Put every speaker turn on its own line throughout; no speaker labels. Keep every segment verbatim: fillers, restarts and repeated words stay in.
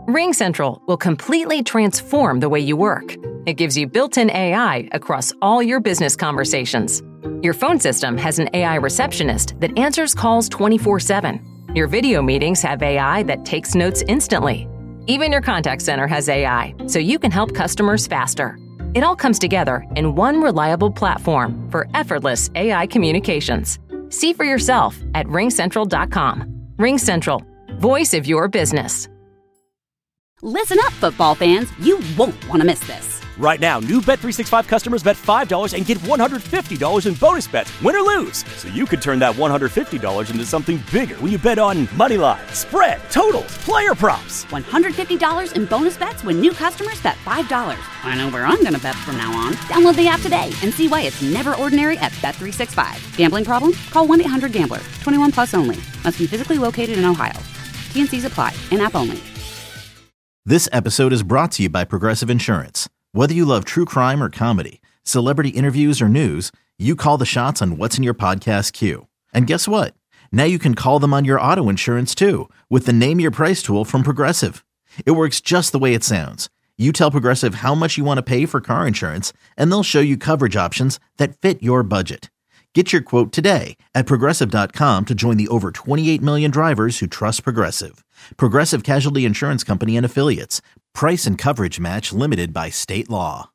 RingCentral will completely transform the way you work. It gives you built-in A I across all your business conversations. Your phone system has an A I receptionist that answers calls twenty-four seven. Your video meetings have A I that takes notes instantly. Even your contact center has A I, so you can help customers faster. It all comes together in one reliable platform for effortless A I communications. See for yourself at ring central dot com. RingCentral, voice of your business.
Listen up, football fans. You won't want to miss this.
Right now, new Bet three sixty-five customers bet five dollars and get one hundred fifty dollars in bonus bets, win or lose. So you could turn that one hundred fifty dollars into something bigger when you bet on money line, spread, totals, player props.
one hundred fifty dollars in bonus bets when new customers bet five dollars. I know where I'm going to bet from now on. Download the app today and see why it's never ordinary at Bet three sixty-five. Gambling problem? Call one eight hundred gambler. twenty-one plus only. Must be physically located in Ohio. T and C's apply. In-app only.
This episode is brought to you by Progressive Insurance. Whether you love true crime or comedy, celebrity interviews or news, you call the shots on what's in your podcast queue. And guess what? Now you can call them on your auto insurance too with the Name Your Price tool from Progressive. It works just the way it sounds. You tell Progressive how much you want to pay for car insurance, and they'll show you coverage options that fit your budget. Get your quote today at progressive dot com to join the over twenty-eight million drivers who trust Progressive. Progressive Casualty Insurance Company and Affiliates. Price and coverage match limited by state law.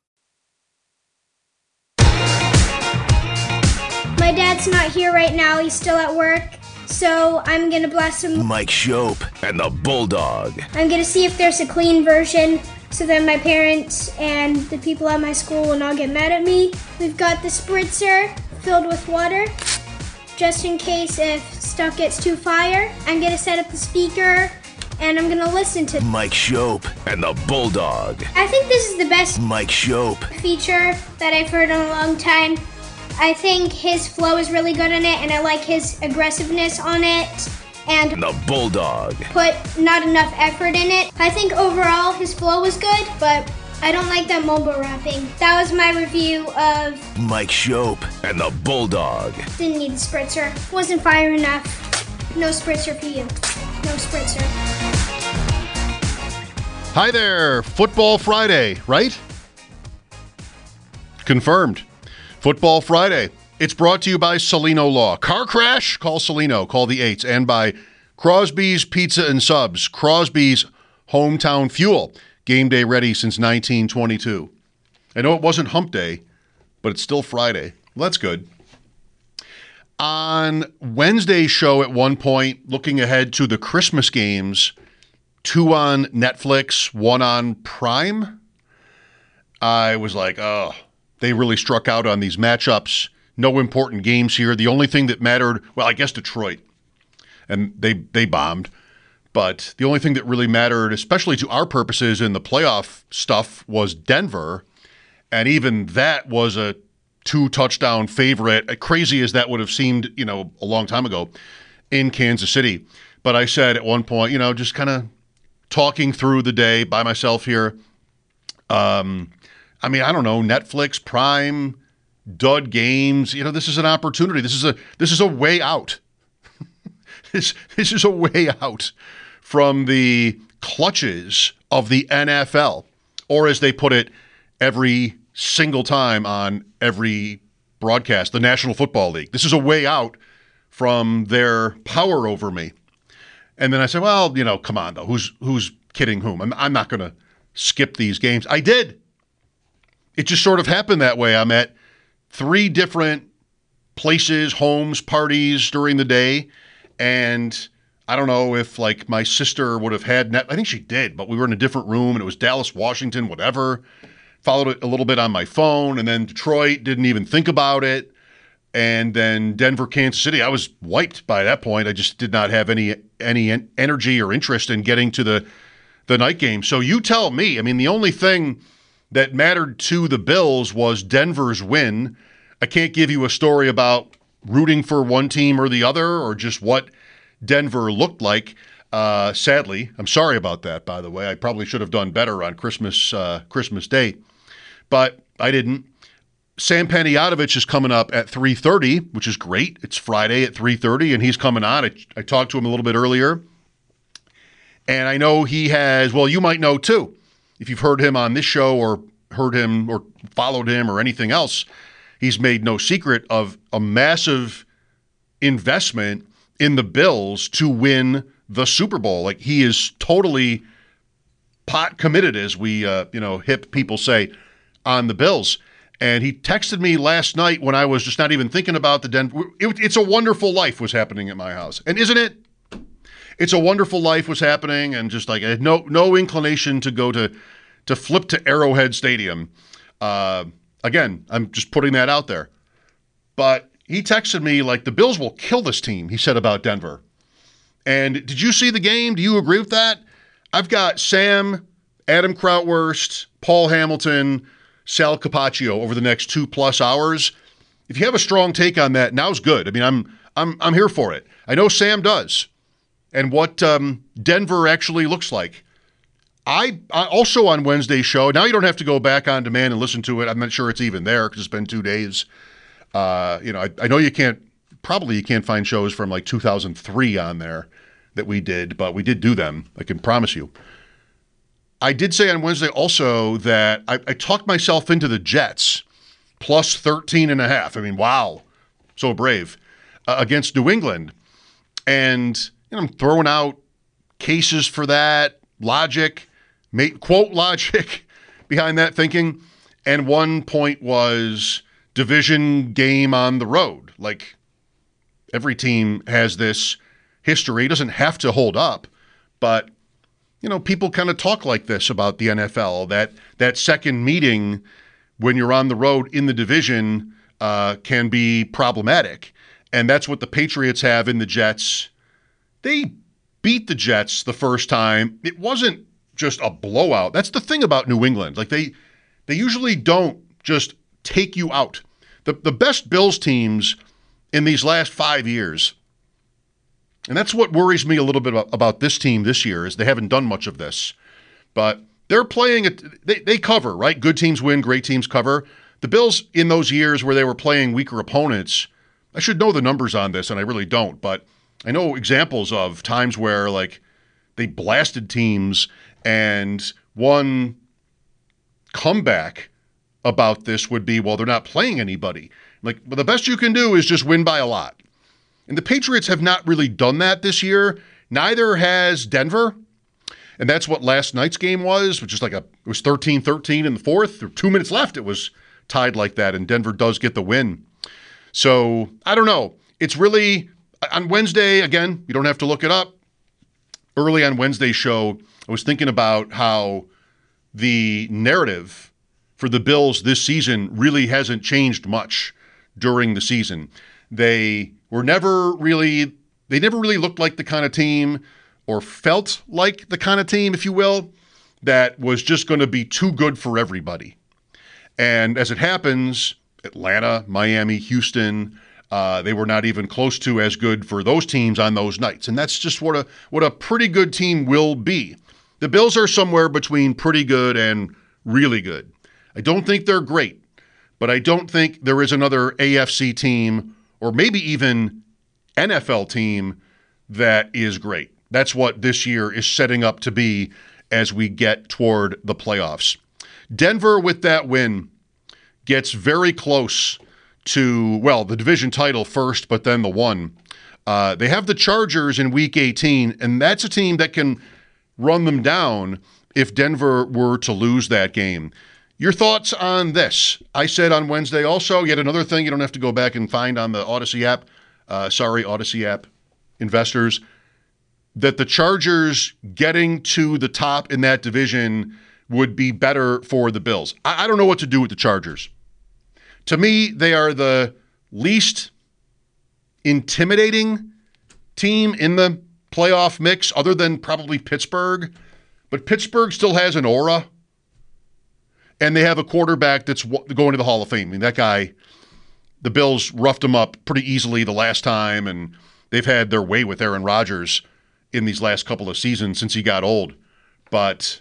My dad's not here right now. He's still at work. So I'm going to blast him.
Mike Shope and the Bulldog.
I'm going to see if there's a clean version so that my parents and the people at my school will not get mad at me. We've got the spritzer filled with water, just in case if stuff gets too fire. I'm gonna set up the speaker, and I'm gonna listen to
Mike Shope and the Bulldog.
I think this is the best
Mike Shope
feature that I've heard in a long time. I think his flow is really good in it, and I like his aggressiveness on it, and
the Bulldog
put not enough effort in it. I think overall his flow was good, but I don't like that mumble rapping. That was my review of
Mike Shope and the Bulldog.
Didn't need the spritzer. Wasn't fire enough. No spritzer for you. No spritzer.
Hi there. Football Friday, right? Confirmed. Football Friday. It's brought to you by Celino Law. Car crash? Call Celino. Call the eights. And by Crosby's Pizza and Subs. Crosby's Hometown Fuel. Game day ready since nineteen twenty-two. I know it wasn't hump day, but it's still Friday. Well, that's good. On Wednesday's show at one point, looking ahead to the Christmas games, two on Netflix, one on Prime, I was like, oh, they really struck out on these matchups. No important games here. The only thing that mattered, well, I guess Detroit, and they they bombed. But the only thing that really mattered, especially to our purposes in the playoff stuff, was Denver. And even that was a two-touchdown favorite, crazy as that would have seemed, you know, a long time ago in Kansas City. But I said at one point, you know, just kind of talking through the day by myself here. Um, I mean, I don't know, Netflix, Prime, dud games. You know, this is an opportunity. This is a this is a way out. this this is a way out from the clutches of the N F L, or as they put it every single time on every broadcast, the National Football League. This is a way out from their power over me. And then I said, well, you know, come on, though. Who's who's kidding whom? I'm, I'm not going to skip these games. I did. It just sort of happened that way. I'm at three different places, homes, parties during the day, and I don't know if, like, my sister would have had net. I think she did, but we were in a different room, and it was Dallas, Washington, whatever. Followed it a little bit on my phone, and then Detroit, didn't even think about it. And then Denver, Kansas City. I was wiped by that point. I just did not have any any energy or interest in getting to the, the night game. So you tell me. I mean, the only thing that mattered to the Bills was Denver's win. I can't give you a story about rooting for one team or the other or just what Denver looked like. Uh, sadly, I'm sorry about that, by the way. I probably should have done better on Christmas uh, Christmas Day, but I didn't. Sam Panayotovich is coming up at three thirty, which is great. It's Friday at three thirty, and he's coming on. I, I talked to him a little bit earlier, And I know he has, well, you might know too, if you've heard him on this show or heard him or followed him or anything else, he's made no secret of a massive investment in the Bills to win the Super Bowl. Like, he is totally pot committed, as we, uh, you know, hip people say, on the Bills. And he texted me last night when I was just not even thinking about the Denver. It, it's a Wonderful Life was happening at my house. And isn't it? It's a Wonderful Life was happening, and just like I had no no inclination to go to to flip to Arrowhead Stadium. Uh, again, I'm just putting that out there. But he texted me like, the Bills will kill this team, he said about Denver. And did you see the game? Do you agree with that? I've got Sam, Adam Krautwurst, Paul Hamilton, Sal Capaccio over the next two plus hours. If you have a strong take on that, now's good. I mean, I'm I'm I'm here for it. I know Sam does. And what um, Denver actually looks like. I, I also on Wednesday's show, now you don't have to go back on demand and listen to it. I'm not sure it's even there because it's been two days. Uh, you know, I, I know you can't, probably you can't find shows from like two thousand three on there that we did, but we did do them, I can promise you. I did say on Wednesday also that I, I talked myself into the Jets plus thirteen and a half. I mean, wow, so brave, uh, against New England. And you know, I'm throwing out cases for that, logic, make, quote logic behind that thinking. And one point was division game on the road. Like, every team has this history. It doesn't have to hold up, but you know, people kind of talk like this about the N F L, that that second meeting when you're on the road in the division uh, can be problematic. And that's what the Patriots have in the Jets. They beat the Jets the first time. It wasn't just a blowout. That's the thing about New England. Like, they they usually don't just take you out. The, the best Bills teams in these last five years, and that's what worries me a little bit about, about this team this year, is they haven't done much of this. But they're playing it. They, they cover, right? Good teams win, great teams cover. The Bills in those years where they were playing weaker opponents, I should know the numbers on this, and I really don't, but I know examples of times where, like, they blasted teams, and one comeback about this would be, well, they're not playing anybody. Like, well, the best you can do is just win by a lot. And the Patriots have not really done that this year. Neither has Denver. And that's what last night's game was, which is like a, it was thirteen thirteen in the fourth. There were two minutes left. It was tied like that, and Denver does get the win. So, I don't know. It's really, on Wednesday, again, you don't have to look it up. Early on Wednesday's show, I was thinking about how the narrative for the Bills this season really hasn't changed much during the season. They were never really, they never really looked like the kind of team, or felt like the kind of team, if you will, that was just going to be too good for everybody. And as it happens, Atlanta, Miami, Houston, uh, they were not even close to as good for those teams on those nights. And that's just what a what a pretty good team will be. The Bills are somewhere between pretty good and really good. I don't think they're great, but I don't think there is another A F C team, or maybe even N F L team, that is great. That's what this year is setting up to be as we get toward the playoffs. Denver, with that win, gets very close to, well, the division title first, but then the one. Uh, they have the Chargers in week eighteen, and that's a team that can run them down if Denver were to lose that game. Your thoughts on this? I said on Wednesday also, yet another thing you don't have to go back and find on the Odyssey app, uh, sorry, Odyssey app investors, that the Chargers getting to the top in that division would be better for the Bills. I, I don't know what to do with the Chargers. To me, they are the least intimidating team in the playoff mix, other than probably Pittsburgh. But Pittsburgh still has an aura. And they have a quarterback that's going to the Hall of Fame. I mean, that guy, the Bills roughed him up pretty easily the last time, and they've had their way with Aaron Rodgers in these last couple of seasons since he got old. But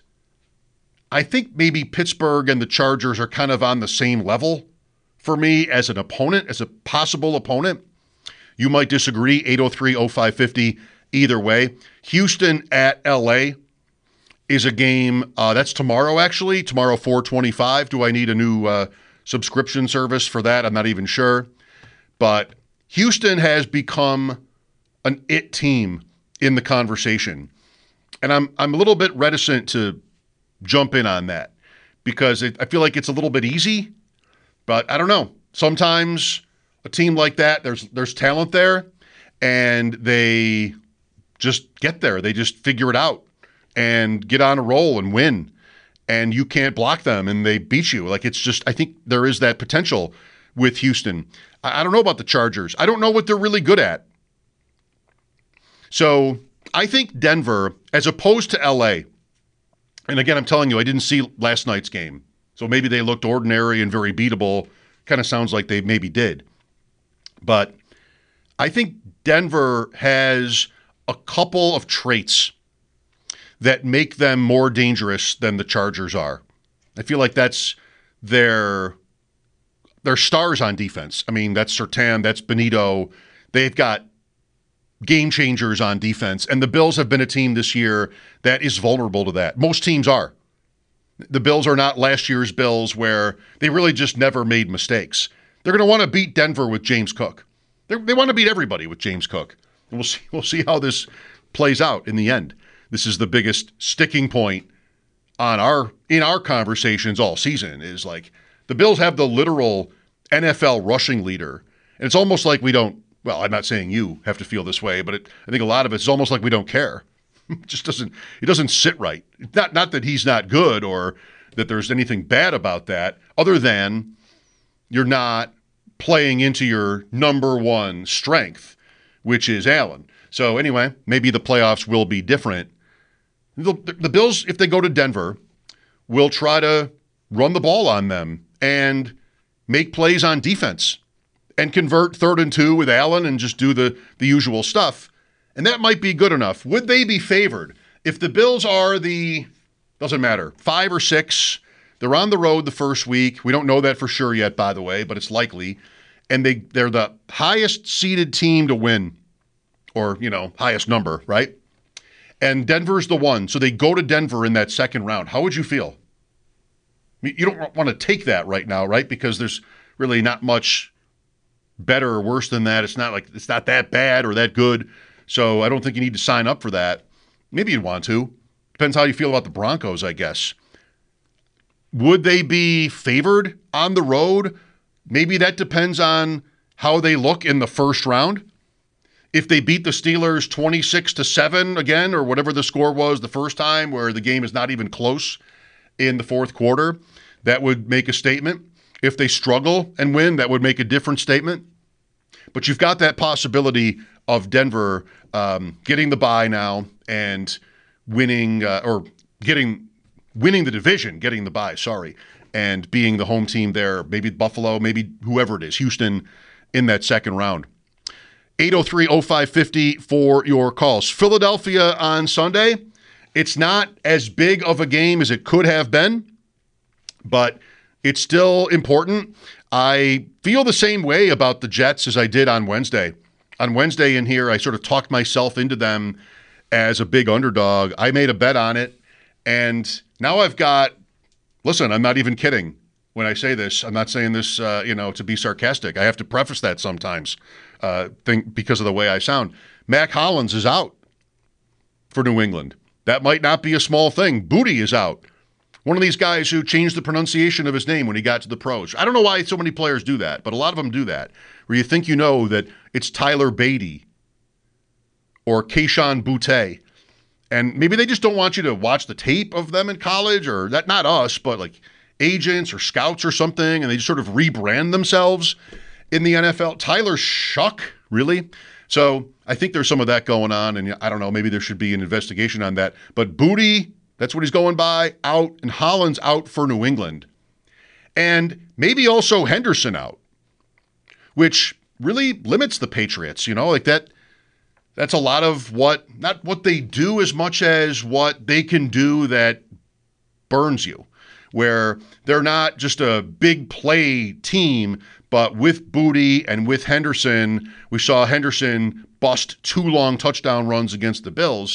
I think maybe Pittsburgh and the Chargers are kind of on the same level for me as an opponent, as a possible opponent. You might disagree, eight oh three oh five five oh either way. Houston at L A. is a game uh, that's tomorrow, actually. Tomorrow, four twenty-five. Do I need a new uh, subscription service for that? I'm not even sure. But Houston has become an it team in the conversation. And I'm I'm a little bit reticent to jump in on that because it, I feel like it's a little bit easy. But I don't know. Sometimes a team like that, there's there's talent there, and they just get there. They just figure it out and get on a roll and win. And you can't block them, and they beat you. Like, it's just, I think there is that potential with Houston. I, I don't know about the Chargers. I don't know what they're really good at. So I think Denver, as opposed to L A, and again, I'm telling you, I didn't see last night's game. So maybe they looked ordinary and very beatable. Kind of sounds like they maybe did. But I think Denver has a couple of traits that make them more dangerous than the Chargers are. I feel like that's their, their stars on defense. I mean, that's Surtain, that's Benito. They've got game changers on defense. And the Bills have been a team this year that is vulnerable to that. Most teams are. The Bills are not last year's Bills where they really just never made mistakes. They're going to want to beat Denver with James Cook. They're, they want to beat everybody with James Cook. And we'll see, we'll see how this plays out in the end. This is the biggest sticking point on our in our conversations all season is like the Bills have the literal N F L rushing leader. And it's almost like we don't, well, I'm not saying you have to feel this way, but it, I think a lot of it's almost like we don't care. It just doesn't, it doesn't sit right. Not, not that he's not good or that there's anything bad about that, other than you're not playing into your number one strength, which is Allen. So anyway, maybe the playoffs will be different. The, the Bills, if they go to Denver, will try to run the ball on them and make plays on defense and convert third and two with Allen and just do the, the usual stuff. And that might be good enough. Would they be favored? If the Bills are the, doesn't matter, five or six, they're on the road the first week. We don't know that for sure yet, by the way, but it's likely. And they, they're the highest seeded team to win, or, you know, highest number, right? And Denver's the one. So they go to Denver in that second round. How would you feel? I mean, you don't want to take that right now, right? Because there's really not much better or worse than that. It's not like it's not that bad or that good. So I don't think you need to sign up for that. Maybe you'd want to. Depends how you feel about the Broncos, I guess. Would they be favored on the road? Maybe that depends on how they look in the first round. If they beat the Steelers twenty-six to seven again, or whatever the score was the first time, where the game is not even close in the fourth quarter, that would make a statement. If they struggle and win, that would make a different statement. But you've got that possibility of Denver um, getting the bye now and winning, uh, or getting winning the division, getting the bye, sorry, and being the home team there, maybe Buffalo, maybe whoever it is, Houston in that second round. eight oh three oh five five oh for your calls. Philadelphia on Sunday. It's not as big of a game as it could have been, but it's still important. I feel the same way about the Jets as I did on Wednesday. On Wednesday in here, I sort of talked myself into them as a big underdog. I made a bet on it, and now I've got, listen, I'm not even kidding when I say this. I'm not saying this, uh, you know, to be sarcastic. I have to preface that sometimes. Uh, think because of the way I sound. Mac Hollins is out for New England. That might not be a small thing. Booty is out. One of these guys who changed the pronunciation of his name when he got to the pros. I don't know why so many players do that, but a lot of them do that, where you think you know that it's Tyler Beatty or Keyshawn Boutte. And maybe they just don't want you to watch the tape of them in college, or that, not us, but like agents or scouts or something, and they just sort of rebrand themselves in the N F L. Tyler Shuck, really? So I think there's some of that going on, and I don't know, maybe there should be an investigation on that. But Booty, that's what he's going by, out, and Hollins out for New England. And maybe also Henderson out, which really limits the Patriots, you know, like that. That's a lot of what, not what they do as much as what they can do that burns you, where they're not just a big play team, but with Booty and with Henderson, we saw Henderson bust two long touchdown runs against the Bills.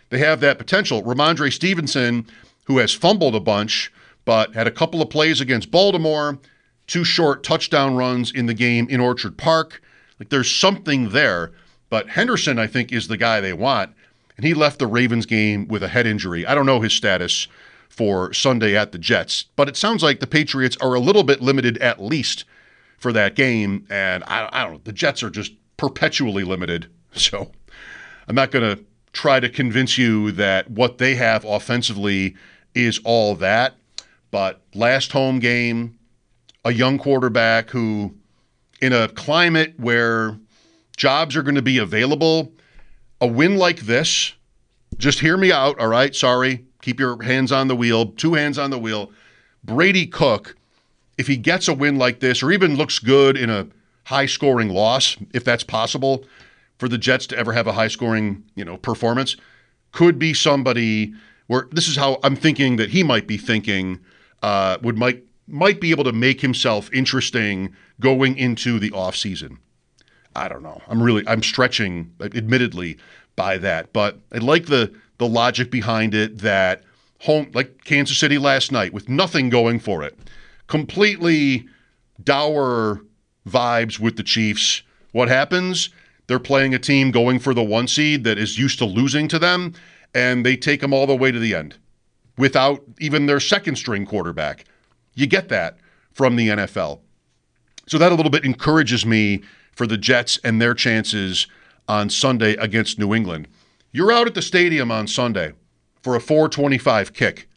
they have that potential. Ramondre Stevenson, who has fumbled a bunch, but had a couple of plays against Baltimore, two short touchdown runs in the game in Orchard Park. Like, there's something there. But Henderson, I think, is the guy they want. And he left the Ravens game with a head injury. I don't know his status for Sunday at the Jets. But it sounds like the Patriots are a little bit limited at least for that game. And I, I don't know. The Jets are just perpetually limited. So I'm not going to try to convince you that what they have offensively is all that. But last home game, a young quarterback who, in a climate where jobs are going to be available, a win like this, just hear me out, all right? Sorry, keep your hands on the wheel, two hands on the wheel. Brady Cook, if he gets a win like this, or even looks good in a high-scoring loss, if that's possible, for the Jets to ever have a high-scoring, you know, performance, could be somebody where this is how I'm thinking that he might be thinking, uh, would might might be able to make himself interesting going into the offseason. I don't know. I'm really, I'm stretching, admittedly, by that. But I like the the logic behind it that home, like Kansas City last night, with nothing going for it, completely dour vibes with the Chiefs. What happens? They're playing a team going for the one seed that is used to losing to them, and they take them all the way to the end without even their second string quarterback. You get that from the N F L. So that a little bit encourages me for the Jets and their chances on Sunday against New England. You're out at the stadium on Sunday for a four twenty-five kick.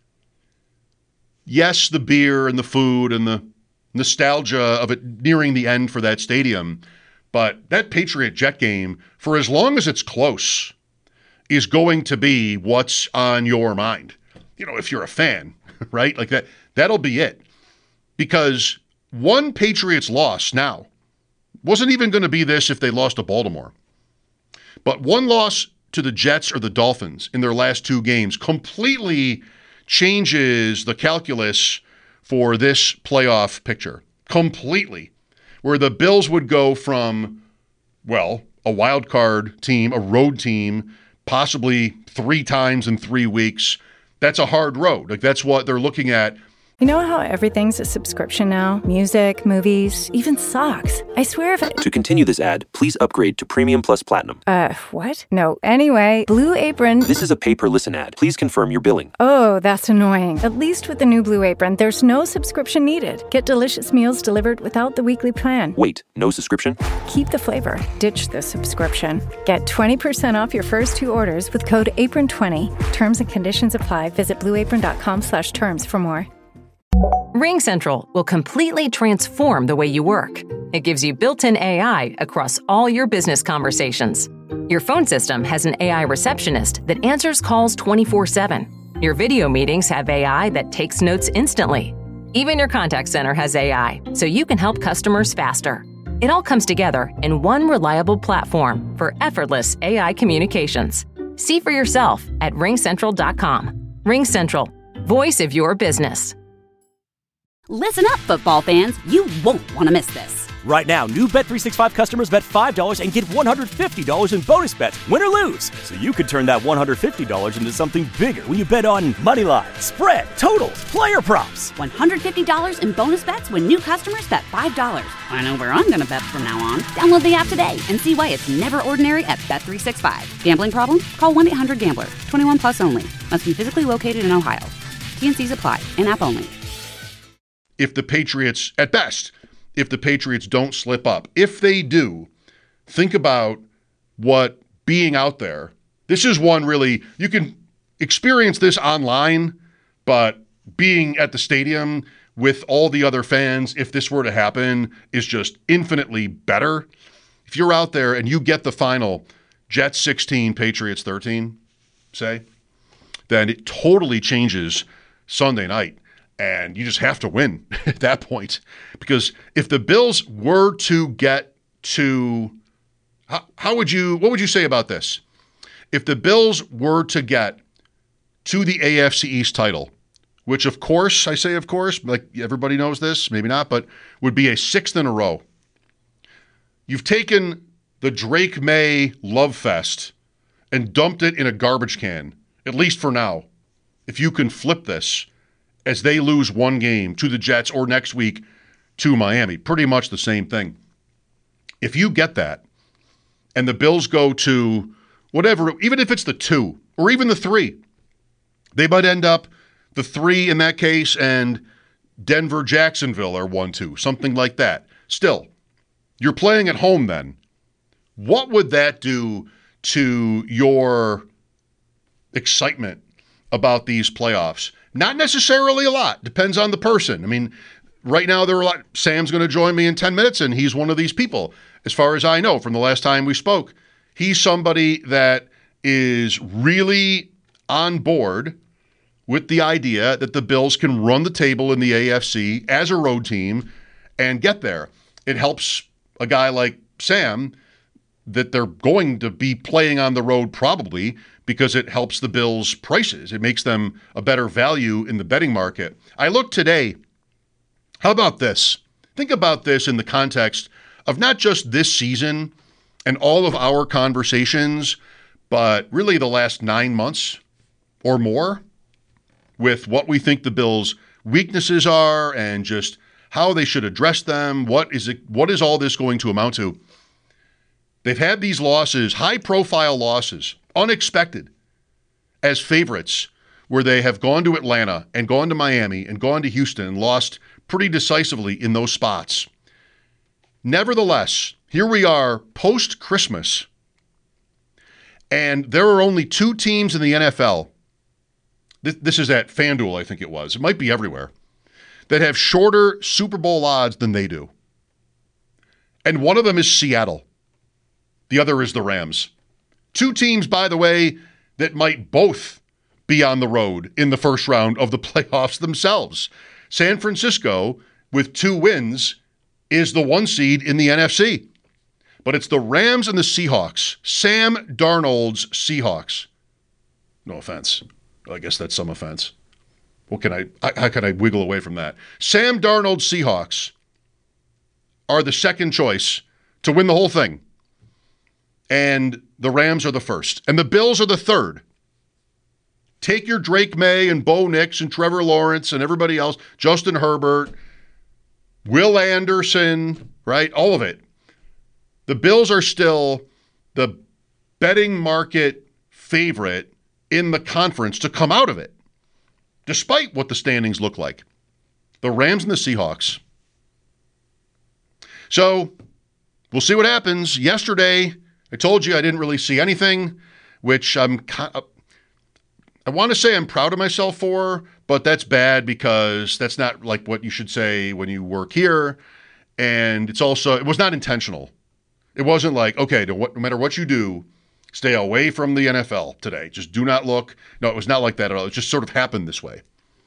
Yes, the beer and the food and the nostalgia of it nearing the end for that stadium, but that Patriot Jet game, for as long as it's close, is going to be what's on your mind. You know, if you're a fan, right? Like that, that'll be it. Because one Patriots loss now wasn't even going to be this if they lost to Baltimore. But one loss to the Jets or the Dolphins in their last two games completely changes the calculus for this playoff picture. Completely. Where the Bills would go from, well, a wild card team, a road team, possibly three times in three weeks. That's a hard road. Like, that's what they're looking at.
You know how everything's a subscription now? Music, movies, even socks. I swear if I...
To continue this ad, please upgrade to Premium Plus Platinum.
Uh, what? No. Anyway, Blue Apron...
This is a pay-per-listen ad. Please confirm your billing.
Oh, that's annoying. At least with the new Blue Apron, there's no subscription needed. Get delicious meals delivered without the weekly plan.
Wait, no subscription?
Keep the flavor. Ditch the subscription. Get twenty percent off your first two orders with code apron twenty. Terms and conditions apply. Visit blueapron.com slash terms for more.
RingCentral will completely transform the way you work. It gives you built-in A I across all your business conversations. Your phone system has an A I receptionist that answers calls twenty-four seven. Your video meetings have A I that takes notes instantly. Even your contact center has A I, so you can help customers faster. It all comes together in one reliable platform for effortless A I communications. See for yourself at ring central dot com. RingCentral, voice of your business.
Listen up, football fans. You won't want to miss this.
Right now, new Bet three sixty-five customers bet five dollars and get one hundred fifty dollars in bonus bets, win or lose. So you could turn that one hundred fifty dollars into something bigger when you bet on money line, spread, totals, player props.
one hundred fifty dollars in bonus bets when new customers bet five dollars. I know where I'm going to bet from now on. Download the app today and see why it's never ordinary at Bet three sixty-five. Gambling problem? Call one eight hundred gambler. twenty-one plus only. Must be physically located in Ohio. T and C's apply. In-app only.
If the Patriots, at best, if the Patriots don't slip up, if they do, think about what being out there, this is one really, you can experience this online, but being at the stadium with all the other fans, if this were to happen, is just infinitely better. If you're out there and you get the final Jets sixteen, Patriots thirteen, say, then it totally changes Sunday night. And you just have to win at that point. Because if the Bills were to get to, how, how would you, what would you say about this? If the Bills were to get to the A F C East title, which of course, I say of course, like everybody knows this, maybe not, but would be a sixth in a row. You've taken the Drake May love fest and dumped it in a garbage can at least for now, if you can flip this as they lose one game to the Jets or next week to Miami, pretty much the same thing. If you get that and the Bills go to whatever, even if it's the two or even the three, they might end up the three in that case and Denver, Jacksonville are one two, something like that. Still, you're playing at home then. What would that do to your excitement about these playoffs? Not necessarily a lot. Depends on the person. I mean, right now there are a lot. Sam's going to join me in ten minutes, and he's one of these people. As far as I know from the last time we spoke, he's somebody that is really on board with the idea that the Bills can run the table in the A F C as a road team and get there. It helps a guy like Sam that they're going to be playing on the road probably because it helps the Bills' prices. It makes them a better value in the betting market. I looked today. How about this? Think about this in the context of not just this season and all of our conversations, but really the last nine months or more with what we think the Bills' weaknesses are and just how they should address them. What is it? What is all this going to amount to? They've had these losses, high-profile losses, unexpected, as favorites, where they have gone to Atlanta and gone to Miami and gone to Houston and lost pretty decisively in those spots. Nevertheless, here we are post-Christmas, and there are only two teams in the N F L, this, this is at FanDuel, I think it was, it might be everywhere, that have shorter Super Bowl odds than they do. And one of them is Seattle. The other is the Rams. Two teams, by the way, that might both be on the road in the first round of the playoffs themselves. San Francisco, with two wins, is the one seed in the N F C. But it's the Rams and the Seahawks. Sam Darnold's Seahawks. No offense. I guess that's some offense. What can I, how can I wiggle away from that? Sam Darnold's Seahawks are the second choice to win the whole thing. And the Rams are the first. And the Bills are the third. Take your Drake May and Bo Nix and Trevor Lawrence and everybody else, Justin Herbert, Will Anderson, right? All of it. The Bills are still the betting market favorite in the conference to come out of it, despite what the standings look like. The Rams and the Seahawks. So we'll see what happens. Yesterday, I told you I didn't really see anything, which I'm I want to say I'm proud of myself for, but that's bad because that's not like what you should say when you work here. And it's also, it was not intentional. It wasn't like, okay, no, what, no matter what you do, stay away from the N F L today. Just do not look. No, it was not like that at all. It just sort of happened this way.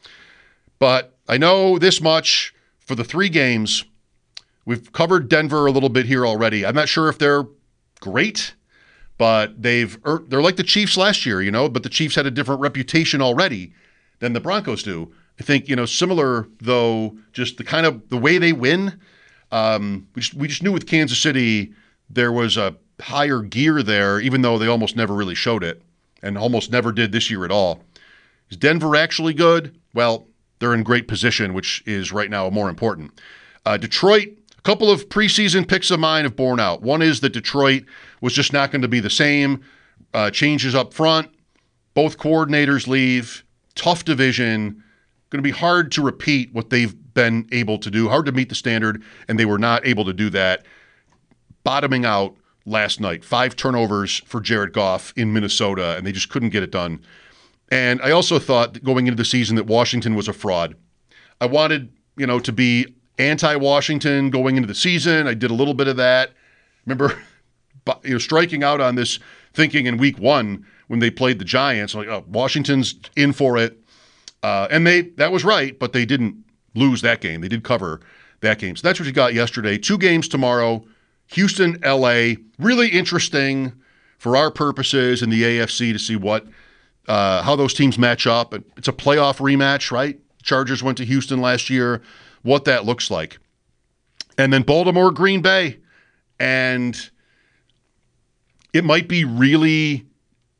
But I know this much for the three games. We've covered Denver a little bit here already. I'm not sure if they're great, but they've they're like the Chiefs last year, you know, but the Chiefs had a different reputation already than the Broncos do. I think, you know, similar, though, just the kind of the way they win. Um, we, just, we just knew with Kansas City there was a higher gear there, even though they almost never really showed it and almost never did this year at all. Is Denver actually good? Well, they're in great position, which is right now more important. Uh, Detroit, a couple of preseason picks of mine have borne out. One is that Detroit was just not going to be the same. Uh, changes up front. Both coordinators leave. Tough division. Going to be hard to repeat what they've been able to do. Hard to meet the standard, and they were not able to do that. Bottoming out last night. Five turnovers for Jared Goff in Minnesota, and they just couldn't get it done. And I also thought that going into the season that Washington was a fraud. I wanted, you know, to be anti-Washington going into the season. I did a little bit of that. Remember, you know, striking out on this thinking in week one when they played the Giants. I'm like, oh, Washington's in for it. Uh, and they that was right, but they didn't lose that game. They did cover that game. So that's what you got yesterday. Two games tomorrow. Houston, L A. Really interesting for our purposes in the A F C to see what uh, how those teams match up. It's a playoff rematch, right? Chargers went to Houston last year. What that looks like. And then Baltimore, Green Bay. And it might be really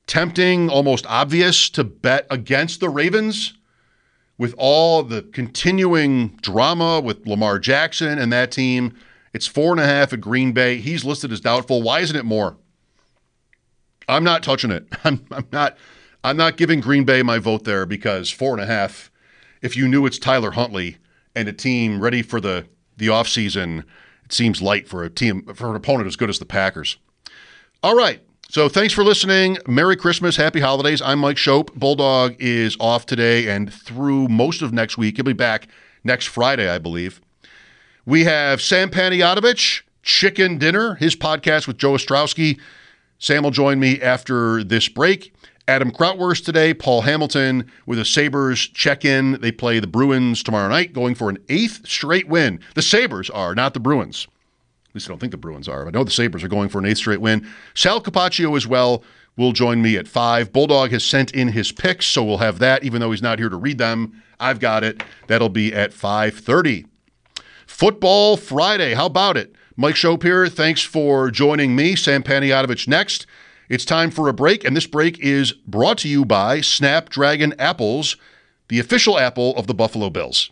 tempting, almost obvious to bet against the Ravens with all the continuing drama with Lamar Jackson and that team. It's four and a half at Green Bay. He's listed as doubtful. Why isn't it more? I'm not touching it. I'm, I'm not. I'm not giving Green Bay my vote there because four and a half. If you knew it's Tyler Huntley and a team ready for the the offseason, it seems light for a team for an opponent as good as the Packers. All right. So thanks for listening. Merry Christmas. Happy holidays. I'm Mike Schopp. Bulldog is off today and through most of next week. He'll be back next Friday, I believe. We have Sam Panayotovich, Chicken Dinner, his podcast with Joe Ostrowski. Sam will join me after this break. Adam Krautwurst today, Paul Hamilton with a Sabres check-in. They play the Bruins tomorrow night, going for an eighth straight win. The Sabres are, not the Bruins. At least I don't think the Bruins are. I know the Sabres are going for an eighth straight win. Sal Capaccio as well will join me at five. Bulldog has sent in his picks, so we'll have that, even though he's not here to read them. I've got it. That'll be at five thirty. Football Friday. How about it? Mike Schopp here. Thanks for joining me. Sam Panayotovich next. It's time for a break, and this break is brought to you by Snapdragon Apples, the official apple of the Buffalo Bills.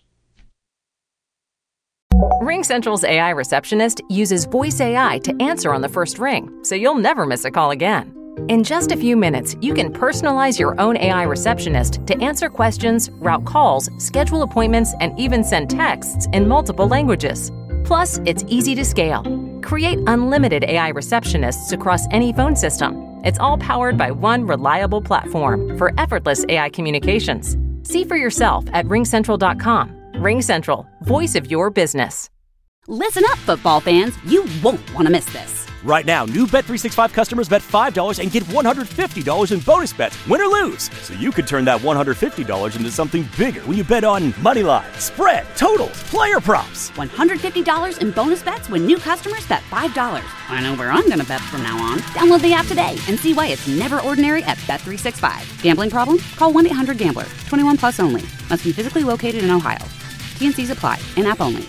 RingCentral's A I receptionist uses voice A I to answer on the first ring, so you'll never miss a call again. In just a few minutes, you can personalize your own A I receptionist to answer questions, route calls, schedule appointments, and even send texts in multiple languages. Plus, it's easy to scale. Create unlimited A I receptionists across any phone system. It's all powered by one reliable platform for effortless A I communications. See for yourself at ring central dot com. RingCentral, voice of your business.
Listen up, football fans. You won't want to miss this.
Right now, new Bet three sixty-five customers bet five dollars and get one hundred fifty dollars in bonus bets, win or lose. So you could turn that one hundred fifty dollars into something bigger when you bet on money line, spread, totals, player props.
one hundred fifty dollars in bonus bets when new customers bet five dollars. I know where I'm going to bet from now on. Download the app today and see why it's never ordinary at Bet three sixty-five. Gambling problem? Call one eight hundred gambler. twenty-one plus only. Must be physically located in Ohio. T N Cs apply. In-app only.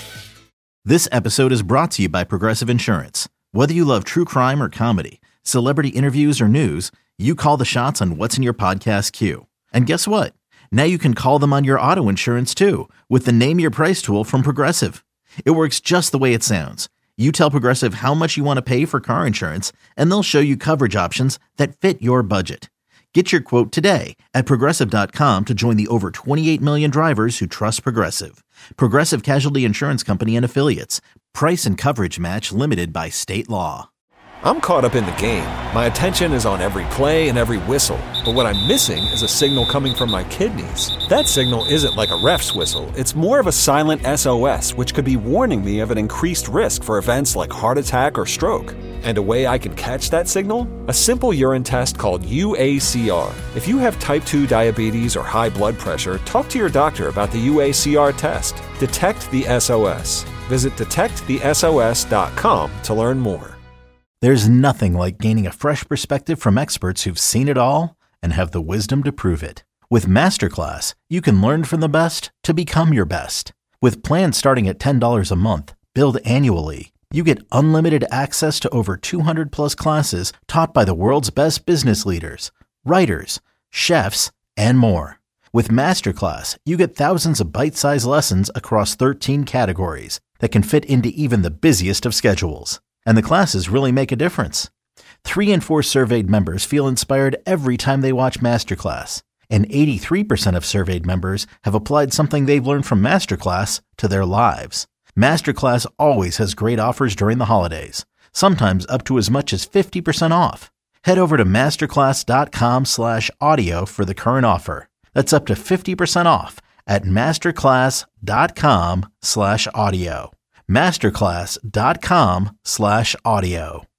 This episode is brought to you by Progressive Insurance. Whether you love true crime or comedy, celebrity interviews or news, you call the shots on what's in your podcast queue. And guess what? Now you can call them on your auto insurance too with the Name Your Price tool from Progressive. It works just the way it sounds. You tell Progressive how much you want to pay for car insurance, and they'll show you coverage options that fit your budget. Get your quote today at Progressive dot com to join the over twenty-eight million drivers who trust Progressive. Progressive Casualty Insurance Company and Affiliates. Price and coverage match limited by state law.
I'm caught up in the game. My attention is on every play and every whistle. But what I'm missing is a signal coming from my kidneys. That signal isn't like a ref's whistle. It's more of a silent S O S, which could be warning me of an increased risk for events like heart attack or stroke. And a way I can catch that signal? A simple urine test called U A C R. If you have type two diabetes or high blood pressure, talk to your doctor about the U A C R test. Detect the S O S. Visit detect the S O S dot com to learn more.
There's nothing like gaining a fresh perspective from experts who've seen it all and have the wisdom to prove it. With Masterclass, you can learn from the best to become your best. With plans starting at ten dollars a month, billed annually, you get unlimited access to over two hundred plus classes taught by the world's best business leaders, writers, chefs, and more. With Masterclass, you get thousands of bite-sized lessons across thirteen categories that can fit into even the busiest of schedules. And the classes really make a difference. Three in four surveyed members feel inspired every time they watch Masterclass. And eighty-three percent of surveyed members have applied something they've learned from Masterclass to their lives. Masterclass always has great offers during the holidays, sometimes up to as much as fifty percent off. Head over to masterclass dot com slash audio for the current offer. That's up to fifty percent off at masterclass dot com slash audio. masterclass dot com slash audio.